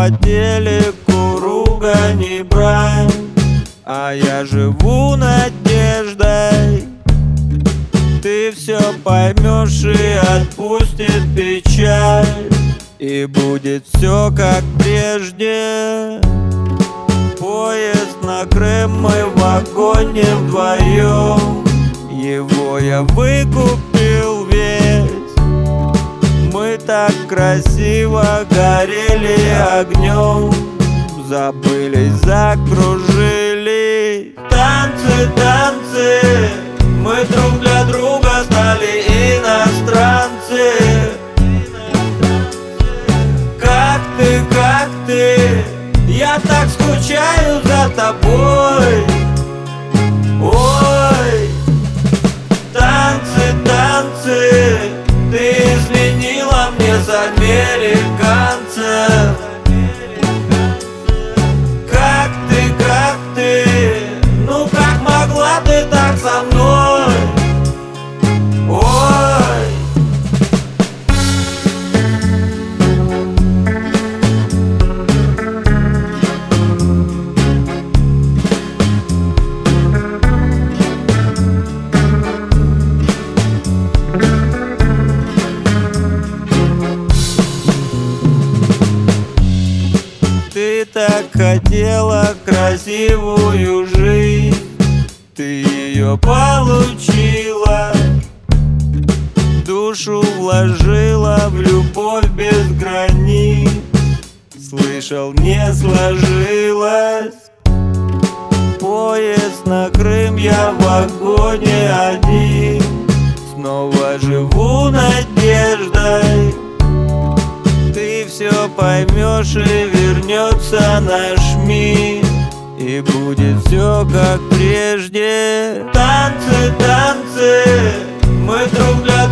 по телеку ругань и брань, а я живу надеждой. Ты все поймешь и отпустит печаль, и будет все как прежде. Поезд на Крым, мы в вагоне вдвоем. Его я выкупил весь. Мы так красиво горели огнем, забылись, закружились. Танцы, танцы, мы друг для друга стали иностранцы. Как ты, я так скучаю за тобой. Ой, танцы, танцы, ты изменила мне за американцев. Как ты, ну как могла ты так со мной? Ой. Ты так хотела красивую жизнь, ты ее получила. Душу вложила в любовь без границ. Слышал, не сложилось. Поезд на Крым, я в вагоне один. Снова живу надеждой. Ты все поймешь и вернется наш мир, и будет все как прежде. Танцы, танцы, мы друг для